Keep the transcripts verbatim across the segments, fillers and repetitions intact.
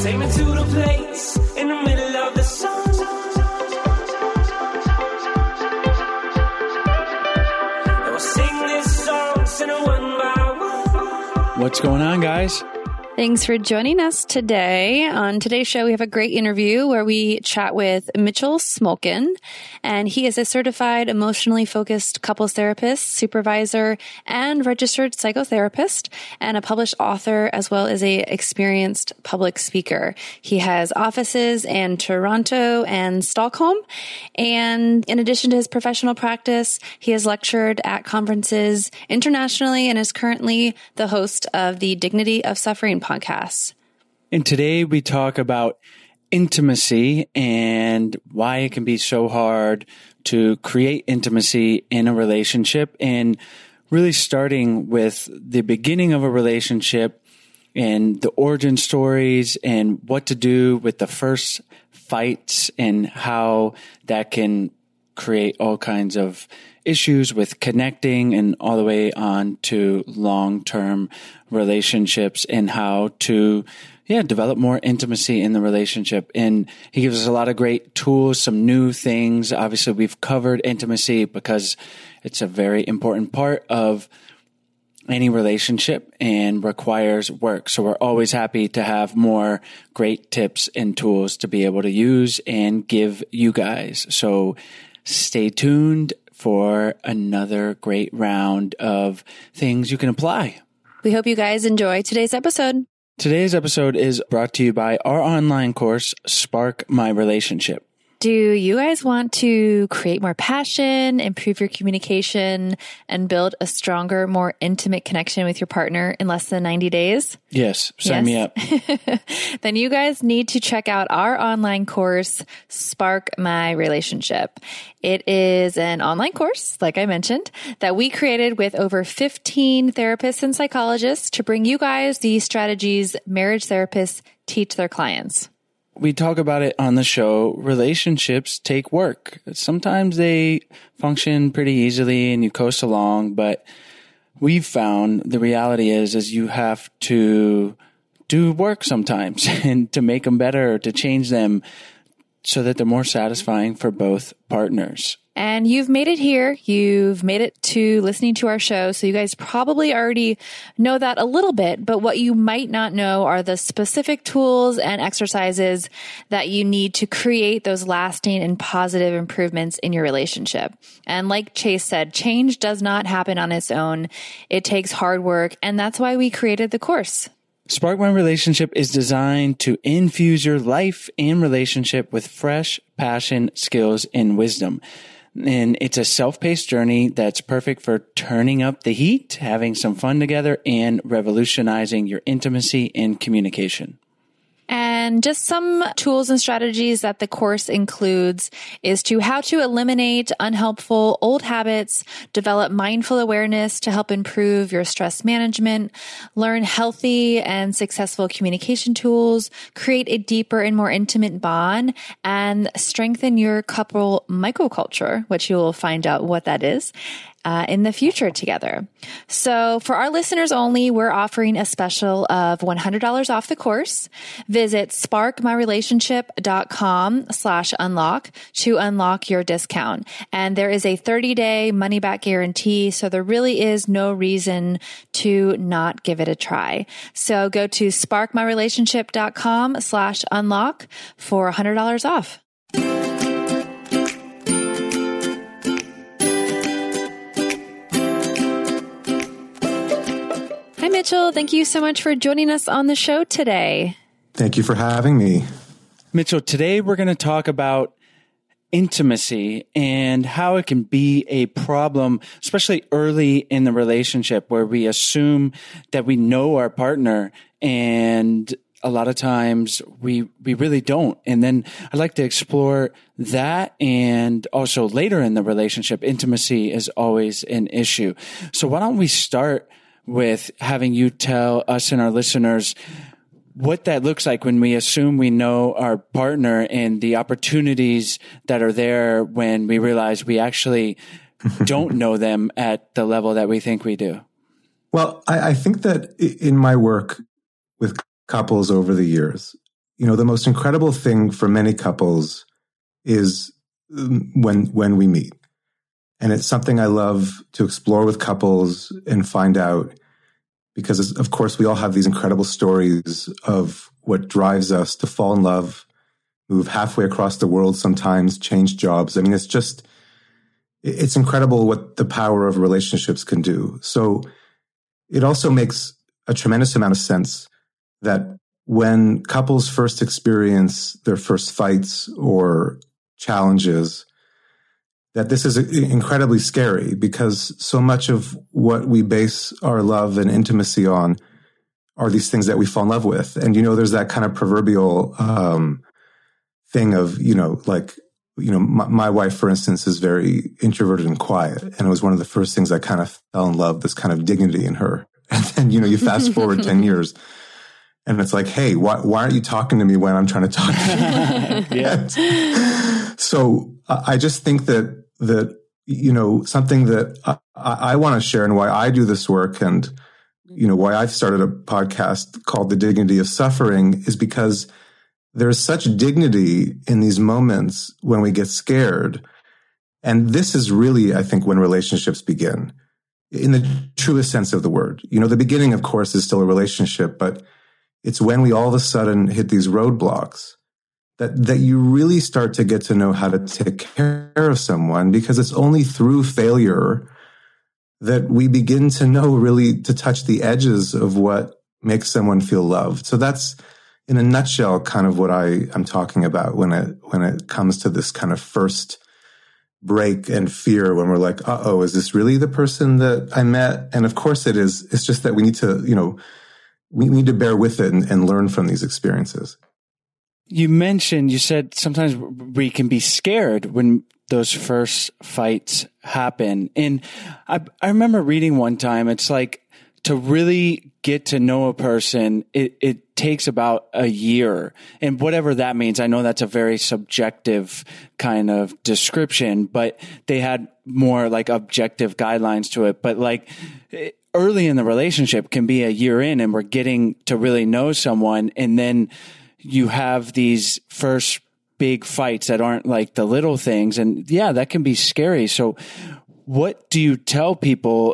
Take me to the place in the middle of the sun. And we'll sing this song, sing it one by one. What's going on, guys? Thanks for joining us today. On today's show, we have a great interview where we chat with Mitchell Smolkin, and he is a certified emotionally focused couples therapist, supervisor, and registered psychotherapist, and a published author, as well as a experienced public speaker. He has offices in Toronto and Stockholm, and in addition to his professional practice, he has lectured at conferences internationally and is currently the host of the Dignity of Suffering podcasts. And today we talk about intimacy and why it can be so hard to create intimacy in a relationship, and really starting with the beginning of a relationship and the origin stories and what to do with the first fights and how that can create all kinds of issues with connecting, and all the way on to long-term relationships and how to, yeah, develop more intimacy in the relationship. And he gives us a lot of great tools, some new things. Obviously, we've covered intimacy because it's a very important part of any relationship and requires work. So we're always happy to have more great tips and tools to be able to use and give you guys. So stay tuned for another great round of things you can apply. We hope you guys enjoy today's episode. Today's episode is brought to you by our online course, Spark My Relationship. Do you guys want to create more passion, improve your communication, and build a stronger, more intimate connection with your partner in less than ninety days? Yes, sign yes. me up. Then you guys need to check out our online course, Spark My Relationship. It is an online course, like I mentioned, that we created with over fifteen therapists and psychologists to bring you guys the strategies marriage therapists teach their clients. We talk about it on the show. Relationships take work. Sometimes they function pretty easily and you coast along, but we've found the reality is, is you have to do work sometimes and to make them better, to change them so that they're more satisfying for both partners. And you've made it here. You've made it to listening to our show. So you guys probably already know that a little bit, but what you might not know are the specific tools and exercises that you need to create those lasting and positive improvements in your relationship. And like Chase said, change does not happen on its own. It takes hard work. And that's why we created the course. Spark My Relationship is designed to infuse your life and relationship with fresh passion, skills, and wisdom. And it's a self-paced journey that's perfect for turning up the heat, having some fun together, and revolutionizing your intimacy and communication. And just some tools and strategies that the course includes is to how to eliminate unhelpful old habits, develop mindful awareness to help improve your stress management, learn healthy and successful communication tools, create a deeper and more intimate bond, and strengthen your couple microculture, which you will find out what that is. Uh, in the future together. So for our listeners only, we're offering a special of one hundred dollars off the course. Visit sparkmyrelationship.com slash unlock to unlock your discount. And there is a thirty day money back guarantee. So there really is no reason to not give it a try. So go to sparkmyrelationship.com slash unlock for one hundred dollars off. Hi, Mitchell. Thank you so much for joining us on the show today. Thank you for having me. Mitchell, today we're going to talk about intimacy and how it can be a problem, especially early in the relationship where we assume that we know our partner, and a lot of times we we really don't. And then I'd like to explore that, and also later in the relationship, intimacy is always an issue. So why don't we start with having you tell us and our listeners what that looks like when we assume we know our partner, and the opportunities that are there when we realize we actually don't know them at the level that we think we do. Well, I, I think that in my work with couples over the years, you know, the most incredible thing for many couples is when when we meet. And it's something I love to explore with couples and find out, because of course we all have these incredible stories of what drives us to fall in love, move halfway across the world sometimes, change jobs. I mean, it's just, it's incredible what the power of relationships can do. So it also makes a tremendous amount of sense that when couples first experience their first fights or challenges, that this is incredibly scary, because so much of what we base our love and intimacy on are these things that we fall in love with. And, you know, there's that kind of proverbial um, thing of, you know, like, you know, my, my wife, for instance, is very introverted and quiet. And it was one of the first things I kind of fell in love, this kind of dignity in her. And then, you know, you fast forward ten years and it's like, hey, why, why aren't you talking to me when I'm trying to talk to you? Yeah. So I just think that, that, you know, something that I, I want to share and why I do this work and, you know, why I've started a podcast called The Dignity of Suffering is because there's such dignity in these moments when we get scared. And this is really, I think, when relationships begin in the truest sense of the word. You know, the beginning, of course, is still a relationship, but it's when we all of a sudden hit these roadblocks that, that you really start to get to know how to take care of someone, because it's only through failure that we begin to know really to touch the edges of what makes someone feel loved. So that's, in a nutshell, kind of what I, I'm talking about when it, when it comes to this kind of first break and fear, when we're like, uh-oh, is this really the person that I met? And of course it is. It's just that we need to, you know, we need to bear with it and, and learn from these experiences. You mentioned, you said sometimes we can be scared when those first fights happen. And I, I remember reading one time, it's like to really get to know a person, it, it takes about a year. And whatever that means, I know that's a very subjective kind of description, but they had more like objective guidelines to it. But like early in the relationship can be a year in and we're getting to really know someone. And then you have these first big fights that aren't like the little things. And yeah, that can be scary. So what do you tell people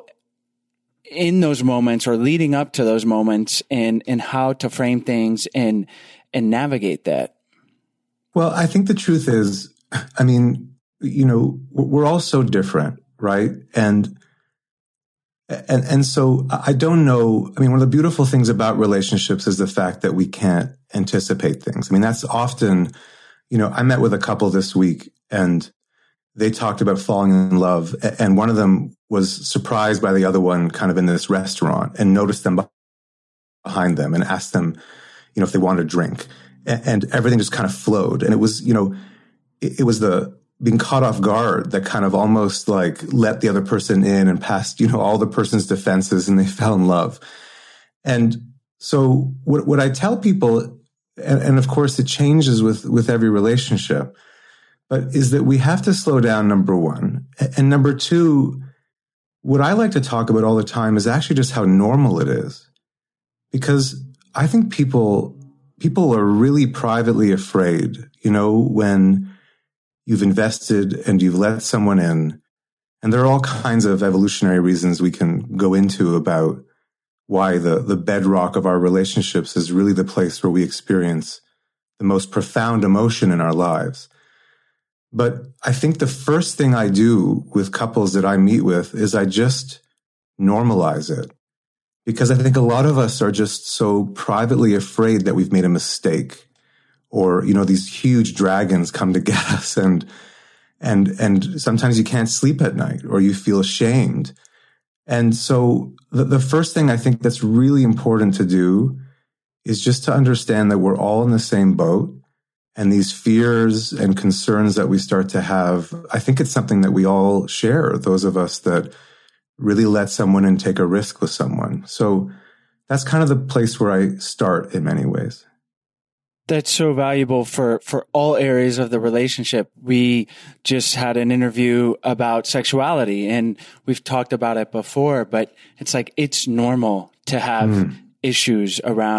in those moments or leading up to those moments, and, and how to frame things and, and navigate that? Well, I think the truth is, I mean, you know, we're all so different, right? And, and, and so I don't know. I mean, one of the beautiful things about relationships is the fact that we can't anticipate things. I mean, that's often, you know, I met with a couple this week and they talked about falling in love, and one of them was surprised by the other one kind of in this restaurant and noticed them behind them and asked them, you know, if they wanted a drink, and everything just kind of flowed. And it was, you know, it, it was the being caught off guard that kind of almost like let the other person in and passed, you know, all the person's defenses, and they fell in love. And so what, what I tell people, and, and of course it changes with, with every relationship, but is that we have to slow down, number one. And number two, what I like to talk about all the time is actually just how normal it is. Because I think people, people are really privately afraid, you know, when you've invested and you've let someone in. And there are all kinds of evolutionary reasons we can go into about why the, the bedrock of our relationships is really the place where we experience the most profound emotion in our lives. But I think the first thing I do with couples that I meet with is I just normalize it. Because I think a lot of us are just so privately afraid that we've made a mistake, or, you know, these huge dragons come to get us, and, and, and sometimes you can't sleep at night or you feel ashamed. And so the, the first thing I think that's really important to do is just to understand that we're all in the same boat. And these fears and concerns that we start to have, I think it's something that we all share, those of us that really let someone in, take a risk with someone. So that's kind of the place where I start in many ways. That's so valuable for, for all areas of the relationship. We just had an interview about sexuality, and we've talked about it before, but it's like, it's normal to have mm. issues around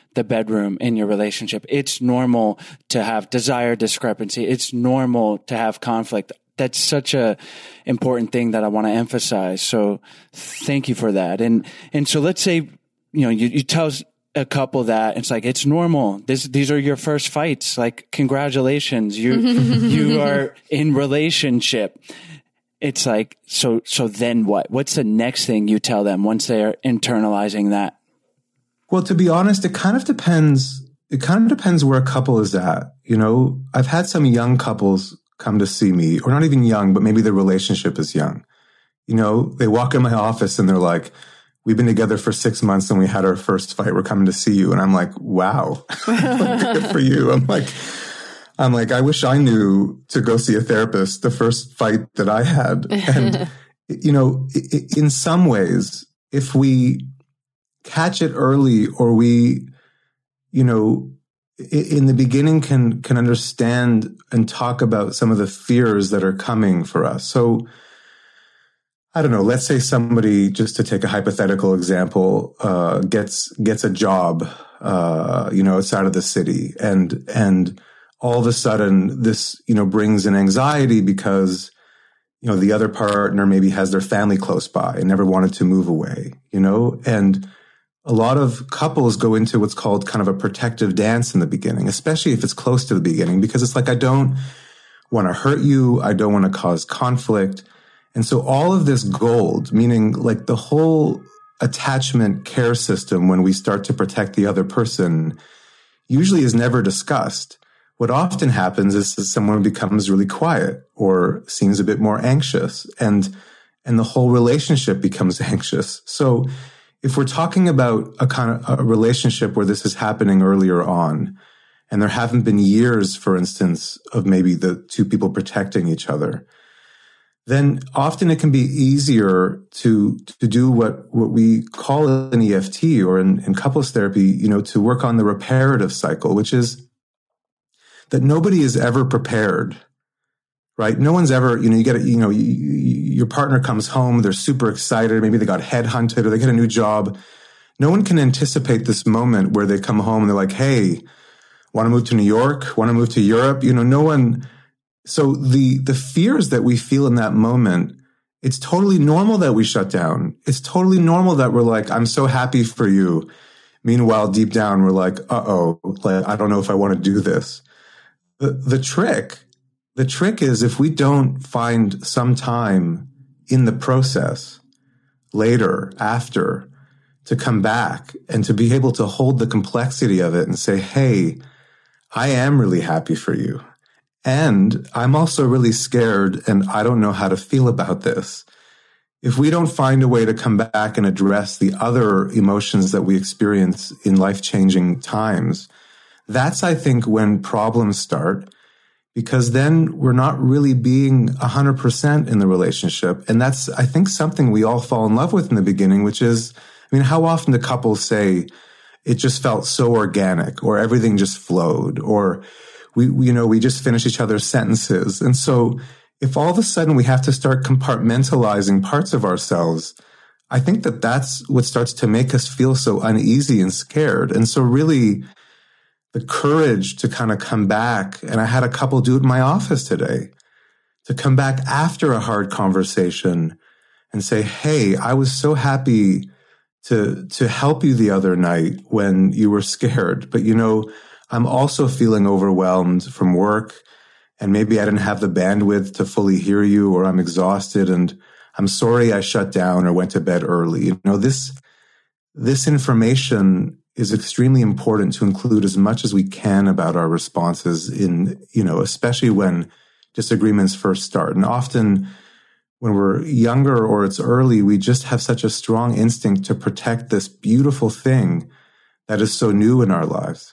the bedroom in your relationship. It's normal to have desire discrepancy. It's normal to have conflict. That's such a important thing that I want to emphasize. So thank you for that. And, and so let's say, you know, you, you tell a couple that it's like, it's normal. This, these are your first fights. Like, congratulations. You, you are in relationship. It's like, so, so then what? What's the next thing you tell them once they're internalizing that? Well, to be honest, it kind of depends. It kind of depends where a couple is at. You know, I've had some young couples come to see me, or not even young, but maybe their relationship is young. You know, they walk in my office and they're like, we've been together for six months and we had our first fight. We're coming to see you. And I'm like, wow, good for you. I'm like, I'm like, I wish I knew to go see a therapist the first fight that I had. And, you know, in some ways, if we catch it early, or we, you know, in the beginning can, can understand and talk about some of the fears that are coming for us. So I don't know, let's say somebody, just to take a hypothetical example, uh, gets, gets a job, uh, you know, outside of the city, and, and all of a sudden this, you know, brings an anxiety because, you know, the other partner maybe has their family close by and never wanted to move away, you know, and a lot of couples go into what's called kind of a protective dance in the beginning, especially if it's close to the beginning, because it's like, I don't want to hurt you. I don't want to cause conflict. And so all of this gold, meaning like the whole attachment care system, when we start to protect the other person, usually is never discussed. What often happens is that someone becomes really quiet or seems a bit more anxious, and, and the whole relationship becomes anxious. So if we're talking about a kind of a relationship where this is happening earlier on, and there haven't been years, for instance, of maybe the two people protecting each other, then often it can be easier to, to do what, what we call in E F T, or in, in couples therapy, you know, to work on the reparative cycle, which is that nobody is ever prepared, right? No one's ever, you know, you get a, you know, you, your partner comes home, they're super excited. Maybe they got headhunted or they get a new job. No one can anticipate this moment where they come home and they're like, hey, want to move to New York? Want to move to Europe? You know, no one. So the, the fears that we feel in that moment, it's totally normal that we shut down. It's totally normal that we're like, I'm so happy for you. Meanwhile, deep down, we're like, uh-oh, like, I don't know if I want to do this. The, the trick The trick is, if we don't find some time in the process later, after, to come back and to be able to hold the complexity of it and say, hey, I am really happy for you. And I'm also really scared and I don't know how to feel about this. If we don't find a way to come back and address the other emotions that we experience in life-changing times, that's, I think, when problems start. Because then we're not really being one hundred percent in the relationship. And that's, I think, something we all fall in love with in the beginning, which is, I mean, how often do couples say, it just felt so organic, or everything just flowed, or we, we, you know, we just finished each other's sentences. And so if all of a sudden we have to start compartmentalizing parts of ourselves, I think that that's what starts to make us feel so uneasy and scared. And so really, the courage to kind of come back, and I had a couple do it in my office today, to come back after a hard conversation and say, hey, I was so happy to, to help you the other night when you were scared. But, you know, I'm also feeling overwhelmed from work, and maybe I didn't have the bandwidth to fully hear you, or I'm exhausted, and I'm sorry I shut down or went to bed early. You know, this, this information is extremely important to include as much as we can about our responses in, you know, especially when disagreements first start. And often when we're younger or it's early, we just have such a strong instinct to protect this beautiful thing that is so new in our lives.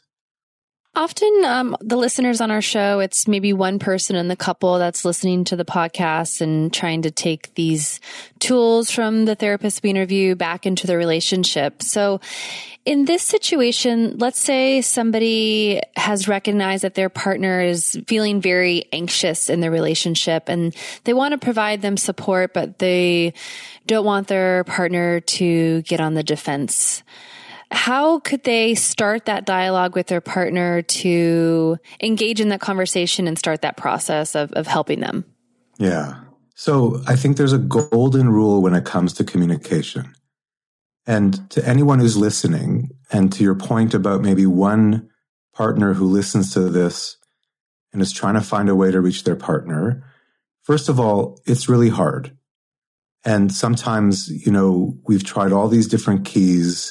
Often um, the listeners on our show, it's maybe one person in the couple that's listening to the podcast and trying to take these tools from the therapist we interview back into the relationship. So in this situation, let's say somebody has recognized that their partner is feeling very anxious in their relationship and they want to provide them support, but they don't want their partner to get on the defense. How could they start that dialogue with their partner to engage in that conversation and start that process of, of helping them? Yeah. So I think there's a golden rule when it comes to communication. And to anyone who's listening, and to your point about maybe one partner who listens to this and is trying to find a way to reach their partner, first of all, it's really hard. And sometimes, you know, we've tried all these different keys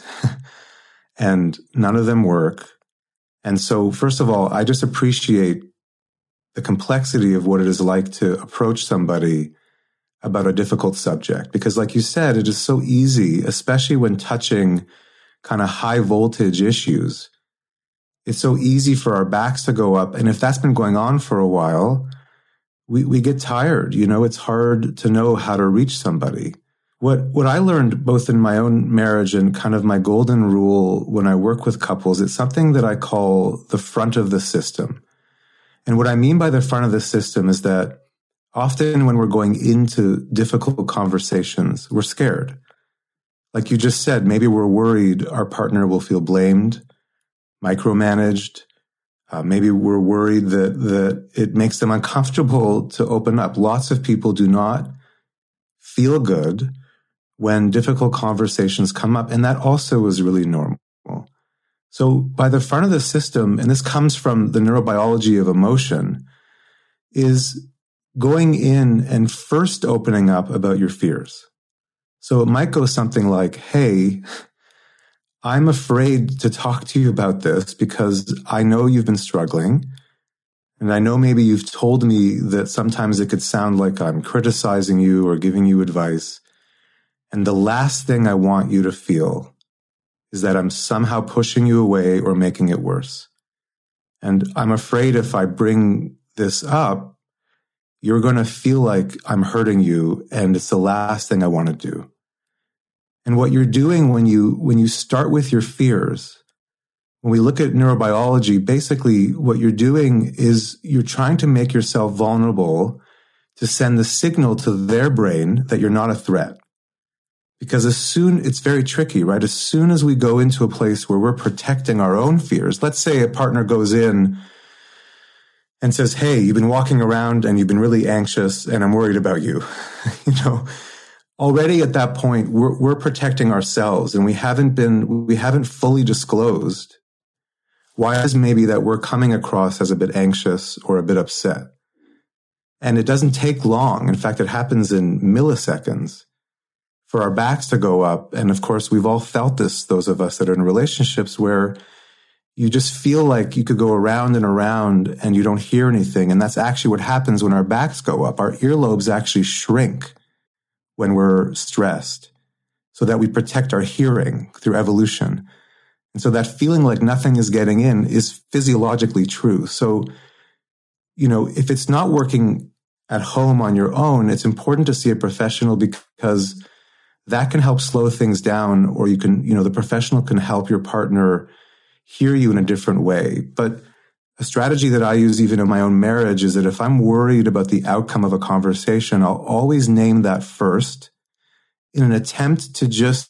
and none of them work. And so, first of all, I just appreciate the complexity of what it is like to approach somebody about a difficult subject. Because like you said, it is so easy, especially when touching kind of high voltage issues. It's so easy for our backs to go up. And if that's been going on for a while, we, we get tired. You know, it's hard to know how to reach somebody. What, what I learned both in my own marriage and kind of my golden rule when I work with couples, it's something that I call the front of the system. And what I mean by the front of the system is that often when we're going into difficult conversations, we're scared. Like you just said, maybe we're worried our partner will feel blamed, micromanaged. Uh, maybe we're worried that, that it makes them uncomfortable to open up. Lots of people do not feel good when difficult conversations come up. And that also is really normal. So by the front of the system, and this comes from the neurobiology of emotion, is going in and first opening up about your fears. So it might go something like, hey, I'm afraid to talk to you about this because I know you've been struggling. And I know maybe you've told me that sometimes it could sound like I'm criticizing you or giving you advice. And the last thing I want you to feel is that I'm somehow pushing you away or making it worse. And I'm afraid if I bring this up, you're going to feel like I'm hurting you, and it's the last thing I want to do. And what you're doing when you when you start with your fears, when we look at neurobiology, basically what you're doing is you're trying to make yourself vulnerable to send the signal to their brain that you're not a threat. Because as soon, it's very tricky, right? As soon as we go into a place where we're protecting our own fears, let's say a partner goes in and says, hey, you've been walking around and you've been really anxious and I'm worried about you. You know, already at that point, we're, we're protecting ourselves and we haven't been, we haven't fully disclosed why is maybe that we're coming across as a bit anxious or a bit upset. And it doesn't take long. In fact, it happens in milliseconds for our backs to go up. And of course, we've all felt this, those of us that are in relationships where you just feel like you could go around and around and you don't hear anything. And that's actually what happens when our backs go up. Our earlobes actually shrink when we're stressed so that we protect our hearing through evolution. And so that feeling like nothing is getting in is physiologically true. So, you know, if it's not working at home on your own, it's important to see a professional because that can help slow things down, or you can, you know, the professional can help your partner hear you in a different way. But a strategy that I use even in my own marriage is that if I'm worried about the outcome of a conversation, I'll always name that first in an attempt to just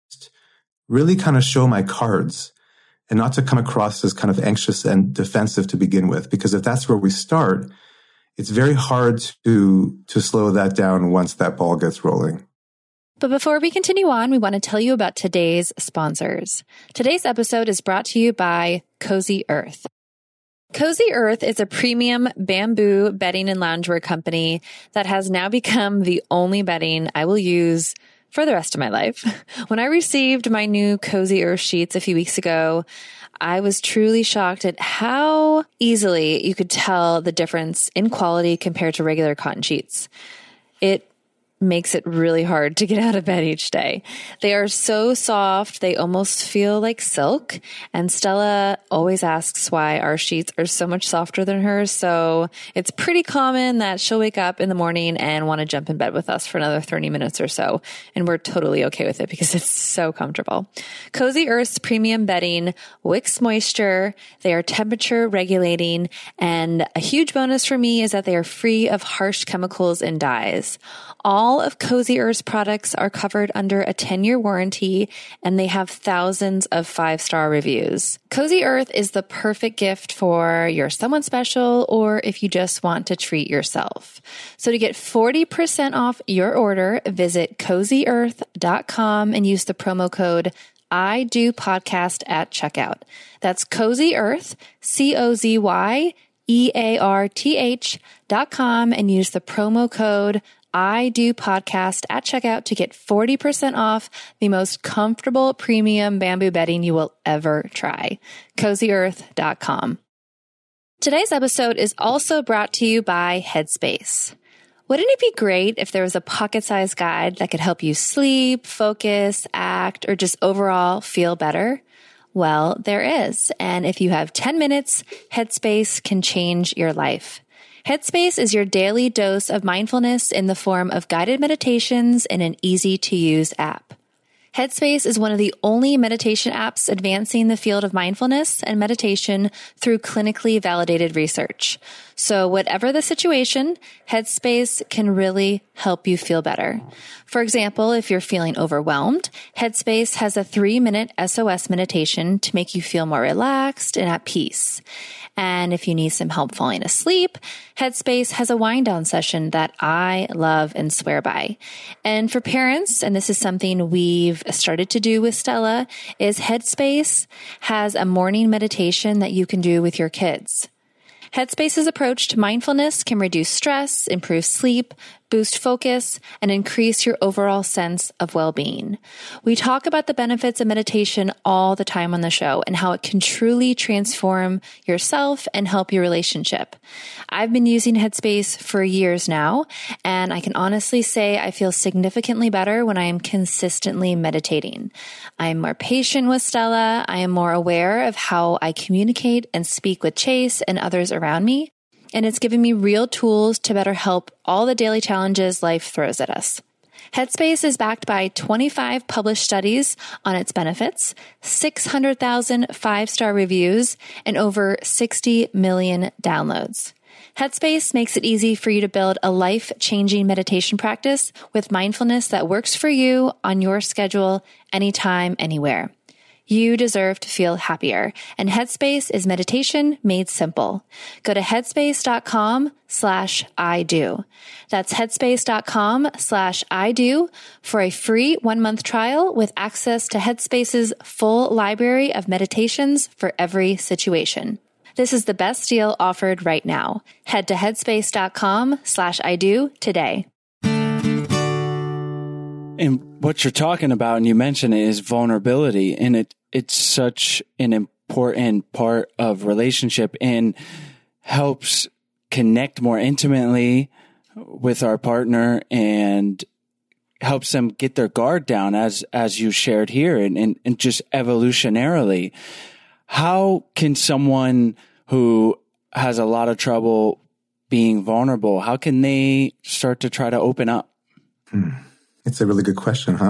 really kind of show my cards and not to come across as kind of anxious and defensive to begin with. Because if that's where we start, it's very hard to, to slow that down once that ball gets rolling. But before we continue on, we want to tell you about today's sponsors. Today's episode is brought to you by Cozy Earth. Cozy Earth is a premium bamboo bedding and loungewear company that has now become the only bedding I will use for the rest of my life. When I received my new Cozy Earth sheets a few weeks ago, I was truly shocked at how easily you could tell the difference in quality compared to regular cotton sheets. It makes it really hard to get out of bed each day. They are so soft, they almost feel like silk. And Stella always asks why our sheets are so much softer than hers. So it's pretty common that she'll wake up in the morning and want to jump in bed with us for another thirty minutes or so. And we're totally okay with it because it's so comfortable. Cozy Earth's premium bedding wicks moisture. They are temperature regulating. And a huge bonus for me is that they are free of harsh chemicals and dyes. All all of Cozy Earth's products are covered under a ten-year warranty, and they have thousands of five-star reviews. Cozy Earth is the perfect gift for your someone special or if you just want to treat yourself. So to get forty percent off your order, visit cozy earth dot com and use the promo code I do podcast at checkout. That's Cozy Earth, C O Z Y E A R T H dot com, and use the promo code I do podcast at checkout to get forty percent off the most comfortable premium bamboo bedding you will ever try. cozy earth dot com. Today's episode is also brought to you by Headspace. Wouldn't it be great if there was a pocket-sized guide that could help you sleep, focus, act, or just overall feel better? Well, there is. And if you have ten minutes, Headspace can change your life. Headspace is your daily dose of mindfulness in the form of guided meditations in an easy-to-use app. Headspace is one of the only meditation apps advancing the field of mindfulness and meditation through clinically validated research. So whatever the situation, Headspace can really help you feel better. For example, if you're feeling overwhelmed, Headspace has a three-minute S O S meditation to make you feel more relaxed and at peace. And if you need some help falling asleep, Headspace has a wind-down session that I love and swear by. And for parents, and this is something we've started to do with Stella, is Headspace has a morning meditation that you can do with your kids. Headspace's approach to mindfulness can reduce stress, improve sleep, boost focus, and increase your overall sense of well-being. We talk about the benefits of meditation all the time on the show and how it can truly transform yourself and help your relationship. I've been using Headspace for years now, and I can honestly say I feel significantly better when I am consistently meditating. I am more patient with Stella. I am more aware of how I communicate and speak with Chase and others around me. And it's given me real tools to better help all the daily challenges life throws at us. Headspace is backed by twenty-five published studies on its benefits, six hundred thousand five-star reviews, and over sixty million downloads. Headspace makes it easy for you to build a life-changing meditation practice with mindfulness that works for you on your schedule, anytime, anywhere. You deserve to feel happier, and Headspace is meditation made simple. Go to headspace.com slash I do. That's headspace.com slash I do for a free one-month trial with access to Headspace's full library of meditations for every situation. This is the best deal offered right now. Head to headspace.com slash I do today. And what you're talking about, and you mentioned it, is vulnerability. And it it's such an important part of relationship and helps connect more intimately with our partner and helps them get their guard down, as as you shared here, and, and, and just evolutionarily. How can someone who has a lot of trouble being vulnerable, how can they start to try to open up? Hmm. It's a really good question, huh?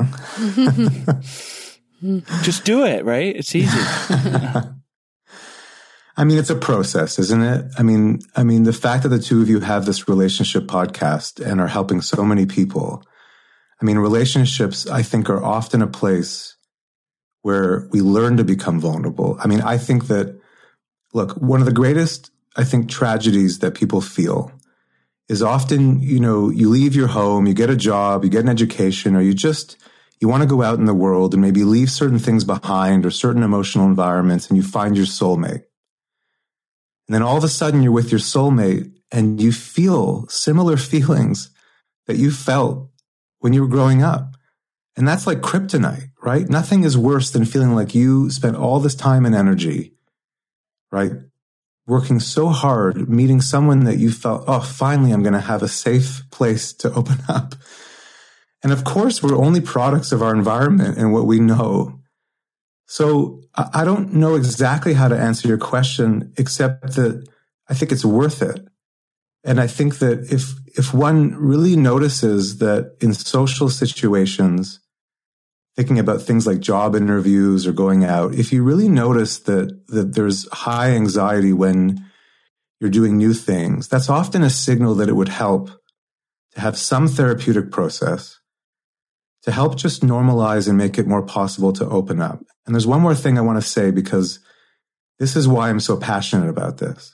Just do it, right? It's easy. I mean, it's a process, isn't it? I mean, I mean, the fact that the two of you have this relationship podcast and are helping so many people. I mean, relationships, I think, are often a place where we learn to become vulnerable. I mean, I think that, look, one of the greatest, I think, tragedies that people feel is often, you know, you leave your home, you get a job, you get an education, or you just, you want to go out in the world and maybe leave certain things behind or certain emotional environments, and you find your soulmate. And then all of a sudden you're with your soulmate and you feel similar feelings that you felt when you were growing up. And that's like kryptonite, right? Nothing is worse than feeling like you spent all this time and energy, right, working so hard, meeting someone that you felt, oh, finally, I'm going to have a safe place to open up. And of course, we're only products of our environment and what we know. So I don't know exactly how to answer your question, except that I think it's worth it. And I think that if, if one really notices that in social situations, thinking about things like job interviews or going out, if you really notice that, that there's high anxiety when you're doing new things, that's often a signal that it would help to have some therapeutic process to help just normalize and make it more possible to open up. And there's one more thing I want to say, because this is why I'm so passionate about this.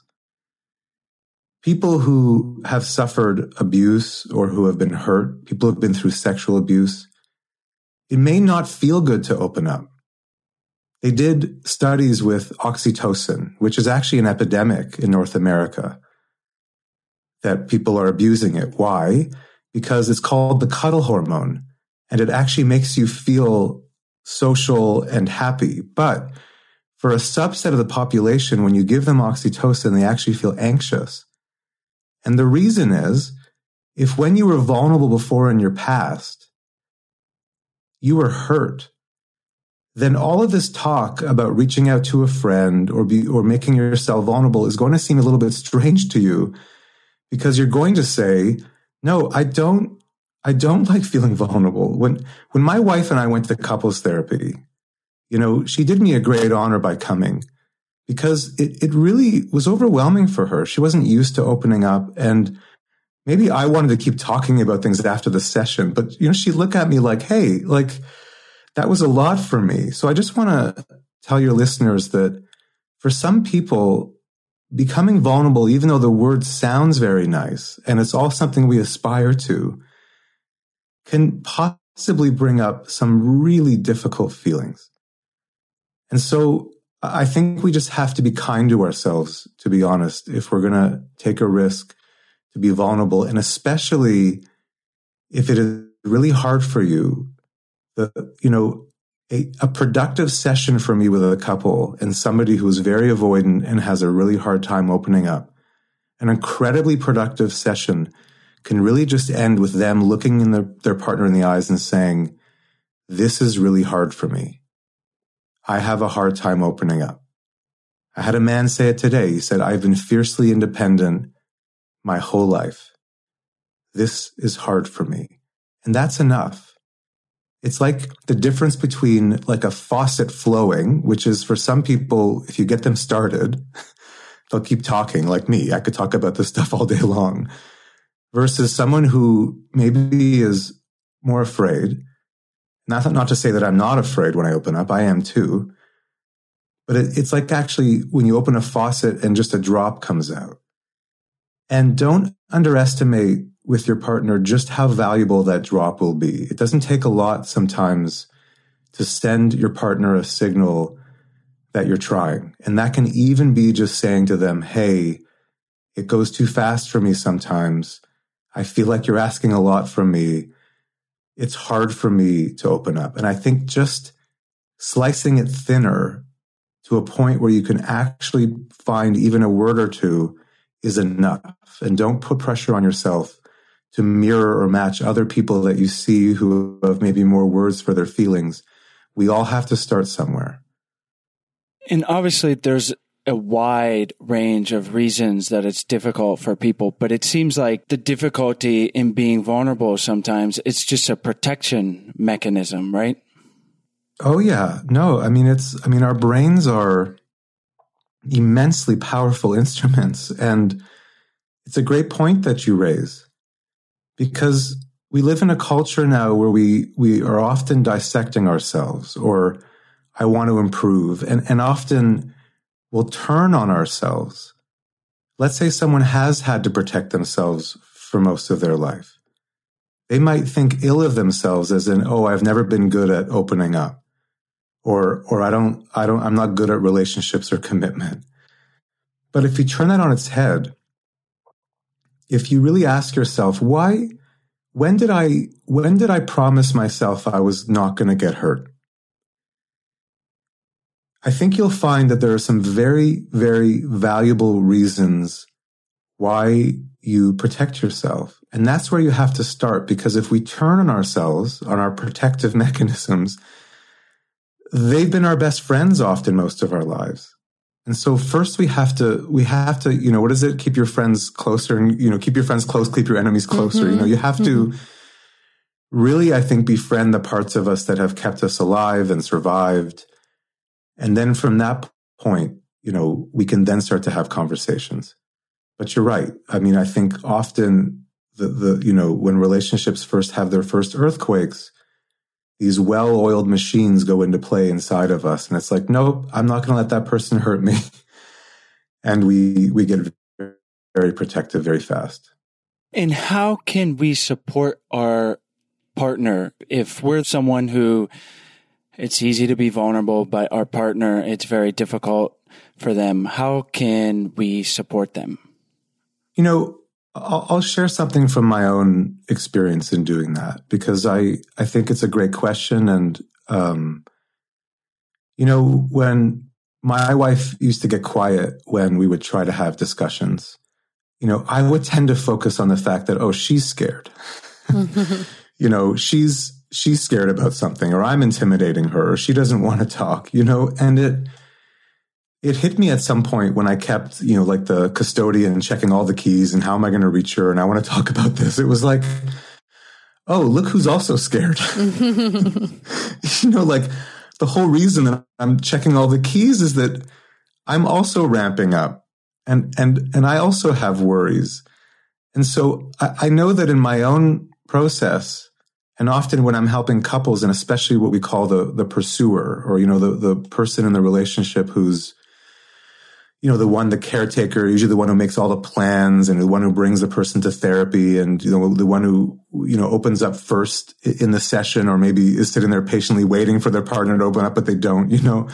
People who have suffered abuse or who have been hurt, people who have been through sexual abuse, it may not feel good to open up. They did studies with oxytocin, which is actually an epidemic in North America, that people are abusing it. Why? Because it's called the cuddle hormone, and it actually makes you feel social and happy. But for a subset of the population, when you give them oxytocin, they actually feel anxious. And the reason is, if when you were vulnerable before in your past, you were hurt, then all of this talk about reaching out to a friend or be, or making yourself vulnerable is going to seem a little bit strange to you, because you're going to say, no, I don't, I don't like feeling vulnerable. When, when my wife and I went to couples therapy, you know, she did me a great honor by coming, because it, it really was overwhelming for her. She wasn't used to opening up, and maybe I wanted to keep talking about things after the session, but, you know, she'd look at me like, hey, like, that was a lot for me. So I just want to tell your listeners that for some people, becoming vulnerable, even though the word sounds very nice and it's all something we aspire to, can possibly bring up some really difficult feelings. And so I think we just have to be kind to ourselves, to be honest, if we're going to take a risk to be vulnerable. And especially if it is really hard for you, the, you know, a, a productive session for me with a couple and somebody who's very avoidant and has a really hard time opening up, an incredibly productive session can really just end with them looking in their, their partner in the eyes and saying, this is really hard for me. I have a hard time opening up. I had a man say it today. He said, I've been fiercely independent my whole life. This is hard for me. And that's enough. It's like the difference between like a faucet flowing, which is for some people, if you get them started, they'll keep talking like me. I could talk about this stuff all day long, versus someone who maybe is more afraid. Not, not to say that I'm not afraid when I open up. I am too. But it, it's like actually when you open a faucet and just a drop comes out. And don't underestimate with your partner just how valuable that drop will be. It doesn't take a lot sometimes to send your partner a signal that you're trying. And that can even be just saying to them, hey, it goes too fast for me sometimes. I feel like you're asking a lot from me. It's hard for me to open up. And I think just slicing it thinner to a point where you can actually find even a word or two is enough. And don't put pressure on yourself to mirror or match other people that you see who have maybe more words for their feelings. We all have to start somewhere. And obviously there's a wide range of reasons that it's difficult for people, but it seems like the difficulty in being vulnerable sometimes it's just a protection mechanism, right? Oh yeah. No, I mean, it's, I mean, our brains are immensely powerful instruments, and it's a great point that you raise, because we live in a culture now where we, we are often dissecting ourselves, or I want to improve, and, and often we'll turn on ourselves. Let's say someone has had to protect themselves for most of their life. They might think ill of themselves as in, oh, I've never been good at opening up, or, or I don't, I don't, I'm not good at relationships or commitment. But if you turn that on its head, if you really ask yourself, why, when did I, when did I promise myself I was not going to get hurt? I think you'll find that there are some very, very valuable reasons why you protect yourself. And that's where you have to start, because if we turn on ourselves, on our protective mechanisms, they've been our best friends often most of our lives. And so first we have to, we have to, you know, what is it? Keep your friends closer, and, you know, keep your friends close, keep your enemies closer. Mm-hmm. You know, you have mm-hmm. to really, I think, befriend the parts of us that have kept us alive and survived. And then from that point, you know, we can then start to have conversations. But you're right. I mean, I think often the, the, you know, when relationships first have their first earthquakes, these well-oiled machines go into play inside of us. And it's like, nope, I'm not going to let that person hurt me. And we, we get very protective very fast. And how can we support our partner if we're someone who it's easy to be vulnerable, but our partner, it's very difficult for them? How can we support them? You know, I'll, I'll share something from my own experience in doing that, because I, I think it's a great question. And, um, you know, when my wife used to get quiet when we would try to have discussions, you know, I would tend to focus on the fact that, oh, she's scared. You know, she's, she's scared about something, or I'm intimidating her, or she doesn't want to talk, you know, and it, it hit me at some point when I kept, you know, like the custodian checking all the keys and how am I going to reach her? And I want to talk about this. It was like, oh, look who's also scared. You know, like the whole reason that I'm checking all the keys is that I'm also ramping up and, and, and I also have worries. And so I, I know that in my own process, and often when I'm helping couples, and especially what we call the, the pursuer, or, you know, the, the person in the relationship who's, you know, the one, the caretaker, usually the one who makes all the plans and the one who brings the person to therapy, and, you know, the one who, you know, opens up first in the session, or maybe is sitting there patiently waiting for their partner to open up, but they don't, you know.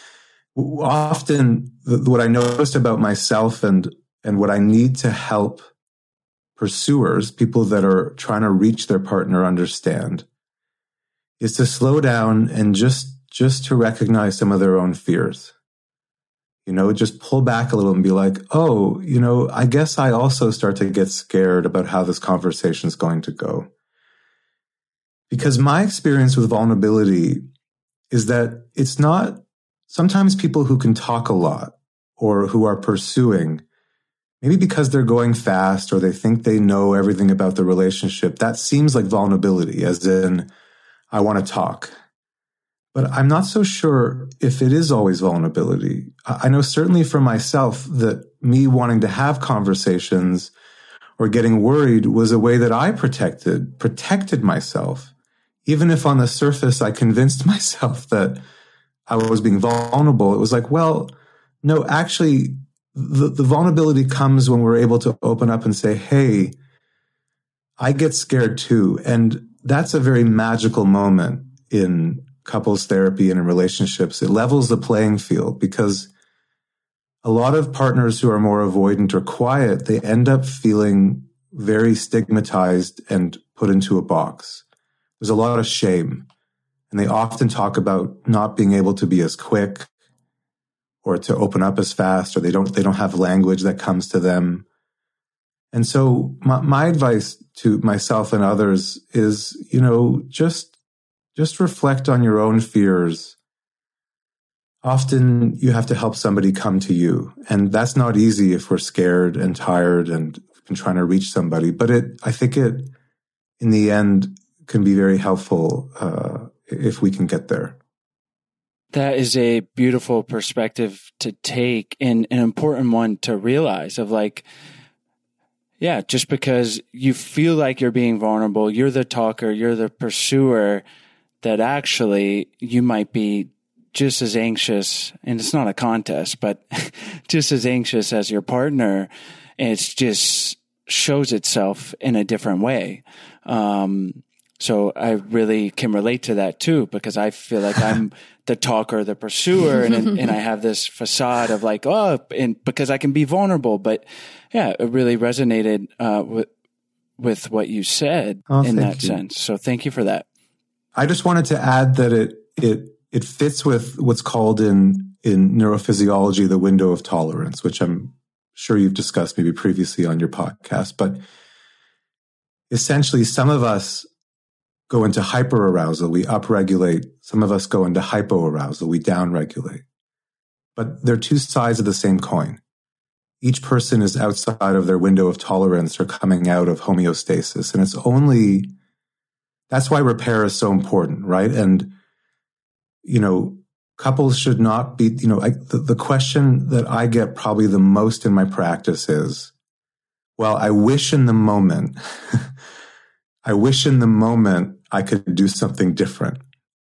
Often what I noticed about myself and, and what I need to help pursuers, people that are trying to reach their partner, understand is to slow down and just, just to recognize some of their own fears. You know, just pull back a little and be like, oh, you know, I guess I also start to get scared about how this conversation is going to go. Because my experience with vulnerability is that it's not, sometimes people who can talk a lot or who are pursuing, maybe because they're going fast or they think they know everything about the relationship, that seems like vulnerability, as in, I want to talk. But I'm not so sure if it is always vulnerability. I know certainly for myself that me wanting to have conversations or getting worried was a way that I protected, protected myself. Even if on the surface I convinced myself that I was being vulnerable, it was like, well, no, actually, the, the vulnerability comes when we're able to open up and say, hey, I get scared too. And that's a very magical moment in couples therapy and in relationships. It levels the playing field, because a lot of partners who are more avoidant or quiet, they end up feeling very stigmatized and put into a box. There's a lot of shame. And they often talk about not being able to be as quick or to open up as fast, or they don't, they don't have language that comes to them. And so my, my advice to myself and others is, you know, just Just reflect on your own fears. Often you have to help somebody come to you. And that's not easy if we're scared and tired and been trying to reach somebody. But it, I think it, in the end, can be very helpful uh, if we can get there. That is a beautiful perspective to take, and an important one to realize of like, yeah, just because you feel like you're being vulnerable, you're the talker, you're the pursuer, that actually you might be just as anxious, and it's not a contest, but just as anxious as your partner. And it just shows itself in a different way. Um, so I really can relate to that too, because I feel like I'm the talker, the pursuer, and and I have this facade of like, oh, and because I can be vulnerable. But yeah, it really resonated uh, with with what you said oh, in that you. sense. So thank you for that. I just wanted to add that it it it fits with what's called in in neurophysiology the window of tolerance, which I'm sure you've discussed maybe previously on your podcast. But essentially, some of us go into hyperarousal, we upregulate. Some of us go into hypoarousal, we downregulate. But they're two sides of the same coin. Each person is outside of their window of tolerance or coming out of homeostasis, and it's only that's why repair is so important, right? And, you know, couples should not be, you know, I, the, the question that I get probably the most in my practice is, well, I wish in the moment, I wish in the moment I could do something different.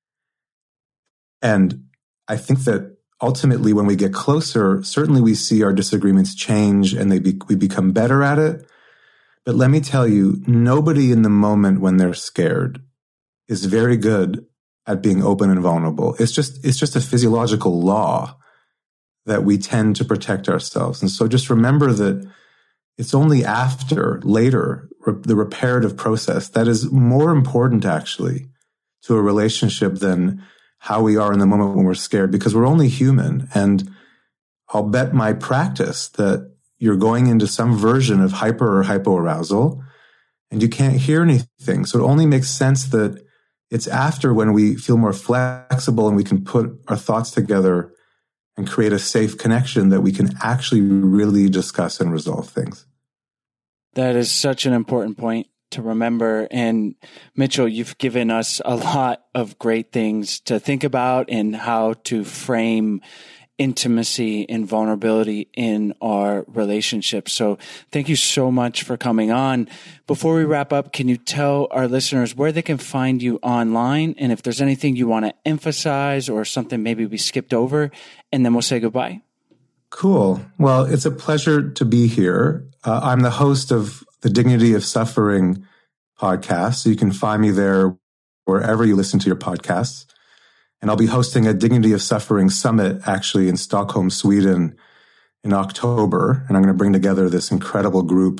And I think that ultimately when we get closer, certainly we see our disagreements change and they be, we become better at it. But let me tell you, nobody in the moment when they're scared is very good at being open and vulnerable. It's just, it's just a physiological law that we tend to protect ourselves. And so just remember that it's only after, later, re- the reparative process that is more important actually to a relationship than how we are in the moment when we're scared, because we're only human. And I'll bet my practice that you're going into some version of hyper or hypoarousal and you can't hear anything. So it only makes sense that it's after, when we feel more flexible and we can put our thoughts together and create a safe connection, that we can actually really discuss and resolve things. That is such an important point to remember. And Mitchell, you've given us a lot of great things to think about and how to frame intimacy and vulnerability in our relationship. So thank you so much for coming on. Before we wrap up, can you tell our listeners where they can find you online, and if there's anything you want to emphasize or something maybe we skipped over, and then we'll say goodbye? Cool. Well, it's a pleasure to be here. Uh, I'm the host of the Dignity of Suffering podcast, so you can find me there wherever you listen to your podcasts. And I'll be hosting a Dignity of Suffering Summit actually in Stockholm, Sweden in October. And I'm going to bring together this incredible group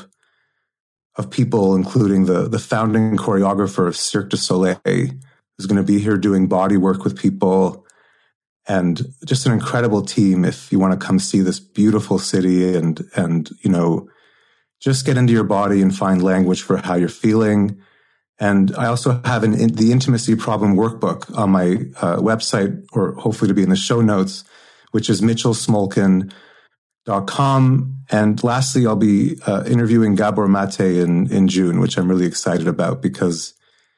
of people, including the, the founding choreographer of Cirque du Soleil, who's going to be here doing body work with people, and just an incredible team if you want to come see this beautiful city and, and, you know, just get into your body and find language for how you're feeling. And I also have an, the Intimacy Problem Workbook on my uh, website, or hopefully to be in the show notes, which is mitchell smolkin dot com. And lastly, I'll be uh, interviewing Gabor Mate in, in June, which I'm really excited about because,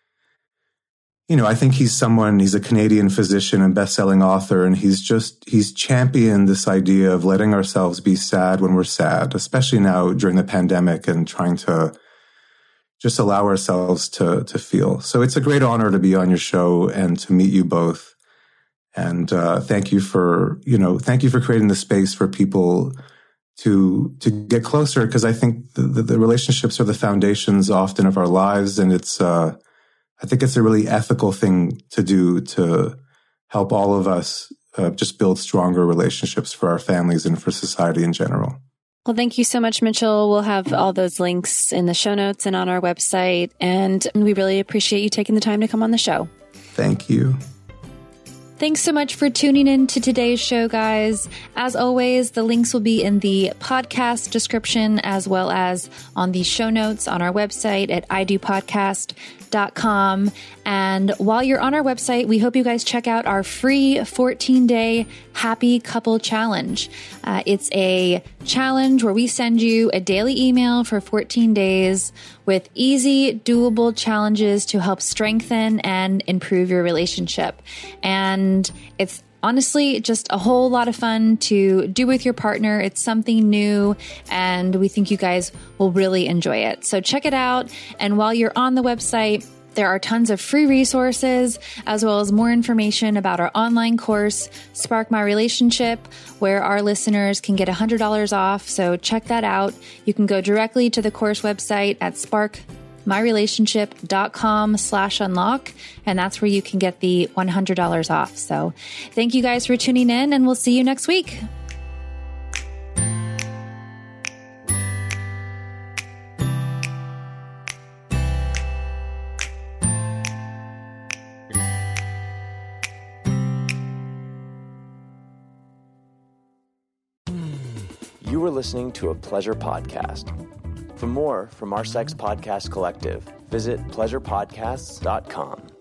you know, I think he's someone, he's a Canadian physician and best-selling author, and he's just, he's championed this idea of letting ourselves be sad when we're sad, especially now during the pandemic, and trying to just allow ourselves to to feel. So it's a great honor to be on your show and to meet you both. And uh, thank you for, you know, thank you for creating the space for people to to get closer, because I think the, the, the relationships are the foundations often of our lives, and it's uh, I think it's a really ethical thing to do to help all of us uh, just build stronger relationships for our families and for society in general. Well, thank you so much, Mitchell. We'll have all those links in the show notes and on our website. And we really appreciate you taking the time to come on the show. Thank you. Thanks so much for tuning in to today's show, guys. As always, the links will be in the podcast description as well as on the show notes on our website at i do podcast dot com. And while you're on our website, we hope you guys check out our free fourteen day Happy Couple Challenge. Uh, it's a challenge where we send you a daily email for fourteen days with easy, doable challenges to help strengthen and improve your relationship. And it's honestly just a whole lot of fun to do with your partner. It's something new, and we think you guys will really enjoy it. So check it out. And while you're on the website, there are tons of free resources, as well as more information about our online course, Spark My Relationship, where our listeners can get one hundred dollars off. So check that out. You can go directly to the course website at spark my relationship dot com slash unlock, and that's where you can get the one hundred dollars off. So thank you guys for tuning in, and we'll see you next week. You were listening to a Pleasure Podcast. For more from our Sex Podcast Collective, visit pleasure podcasts dot com.